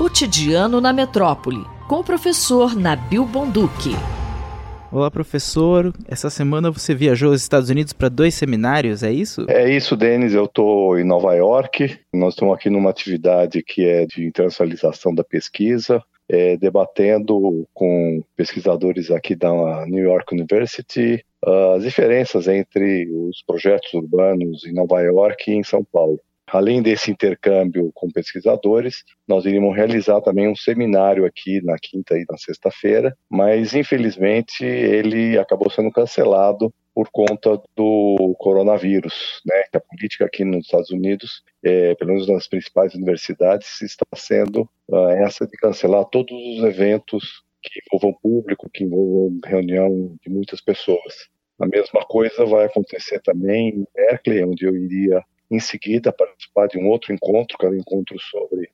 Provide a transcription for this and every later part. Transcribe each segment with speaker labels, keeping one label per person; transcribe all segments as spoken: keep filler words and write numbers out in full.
Speaker 1: Cotidiano na Metrópole, com o professor Nabil Bonduki.
Speaker 2: Olá, professor. Essa semana você viajou aos Estados Unidos para dois seminários, é isso?
Speaker 3: É isso, Denis. Eu estou em Nova York. Nós estamos aqui numa atividade que é de internacionalização da pesquisa, é, debatendo com pesquisadores aqui da New York University as diferenças entre os projetos urbanos em Nova York e em São Paulo. Além desse intercâmbio com pesquisadores, nós iríamos realizar também um seminário aqui na quinta e na sexta-feira, mas infelizmente ele acabou sendo cancelado por conta do coronavírus, né? A política aqui nos Estados Unidos, é, pelo menos nas principais universidades, está sendo uh, essa de cancelar todos os eventos que envolvam público, que envolvam reunião de muitas pessoas. A mesma coisa vai acontecer também em Berkeley, onde eu iria em seguida participar de um outro encontro, que é um encontro sobre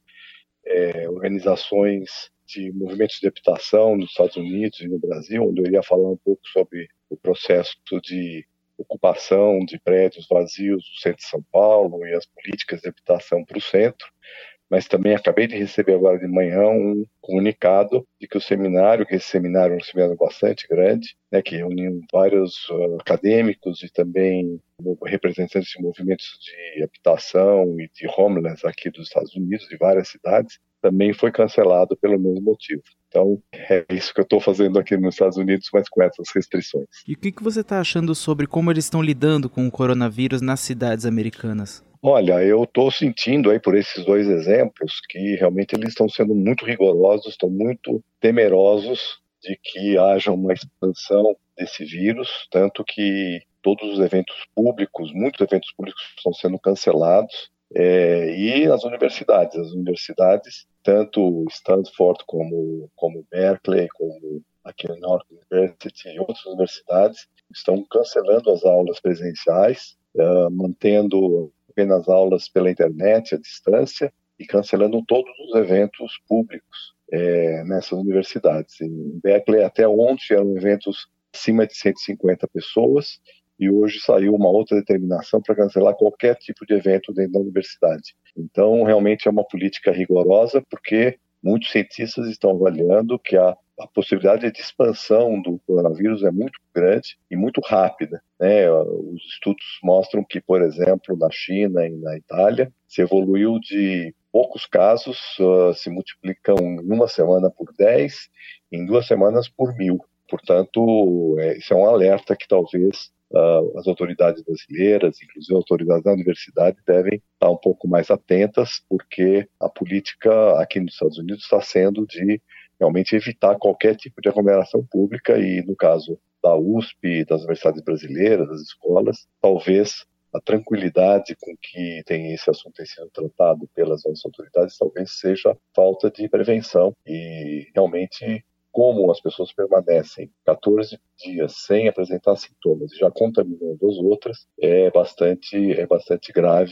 Speaker 3: é, organizações de movimentos de habitação nos Estados Unidos e no Brasil, onde eu iria falar um pouco sobre o processo de ocupação de prédios vazios no centro de São Paulo e as políticas de habitação para o centro. Mas também acabei de receber agora de manhã um comunicado de que o seminário, que esse seminário é um seminário bastante grande, né, que reuniu vários uh, acadêmicos e também representantes de movimentos de habitação e de homeless aqui dos Estados Unidos, de várias cidades, também foi cancelado pelo mesmo motivo. Então, é isso que eu estou fazendo aqui nos Estados Unidos, mas com essas restrições.
Speaker 2: E o que, que você está achando sobre como eles estão lidando com o coronavírus nas cidades americanas?
Speaker 3: Olha, eu estou sentindo aí por esses dois exemplos que realmente eles estão sendo muito rigorosos, estão muito temerosos de que haja uma expansão desse vírus, tanto que todos os eventos públicos, muitos eventos públicos estão sendo cancelados, é, e as universidades, as universidades, tanto Stanford como, como Berkeley, como aqui na New York University e outras universidades, estão cancelando as aulas presenciais, uh, mantendo apenas aulas pela internet, à distância, e cancelando todos os eventos públicos é, nessas universidades. Em Berkeley, até ontem, eram eventos acima de cento e cinquenta pessoas, e hoje saiu uma outra determinação para cancelar qualquer tipo de evento dentro da universidade. Então, realmente é uma política rigorosa, porque muitos cientistas estão avaliando que a A possibilidade de expansão do coronavírus é muito grande e muito rápida, né? Os estudos mostram que, por exemplo, na China e na Itália, se evoluiu de poucos casos, uh, se multiplicam em uma semana por dez, em duas semanas por mil. Portanto, é, isso é um alerta que talvez uh, as autoridades brasileiras, inclusive as autoridades da universidade, devem estar um pouco mais atentas, porque a política aqui nos Estados Unidos está sendo de realmente evitar qualquer tipo de aglomeração pública e, no caso da U S P, das universidades brasileiras, das escolas, talvez a tranquilidade com que tem esse assunto tem sido tratado pelas nossas autoridades talvez seja falta de prevenção e realmente como as pessoas permanecem quatorze dias sem apresentar sintomas e já contaminando as outras é bastante, é bastante grave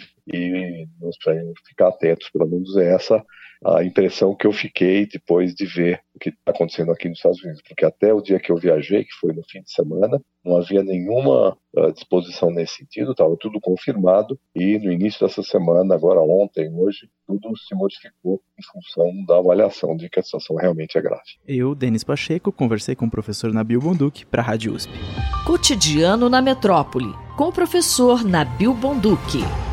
Speaker 3: e nós precisamos ficar atentos, pelo menos é essa a impressão que eu fiquei depois de ver o que está acontecendo aqui nos Estados Unidos, porque até o dia que eu viajei, que foi no fim de semana, não havia nenhuma uh, disposição nesse sentido, estava tudo confirmado e no início dessa semana, agora ontem, hoje, tudo se modificou em função da avaliação de que a situação realmente é grave.
Speaker 2: Eu, Denis Pacheco, conversei com o professor Nabil Bonduki para a Rádio U S P.
Speaker 1: Cotidiano na Metrópole, com o professor Nabil Bonduki.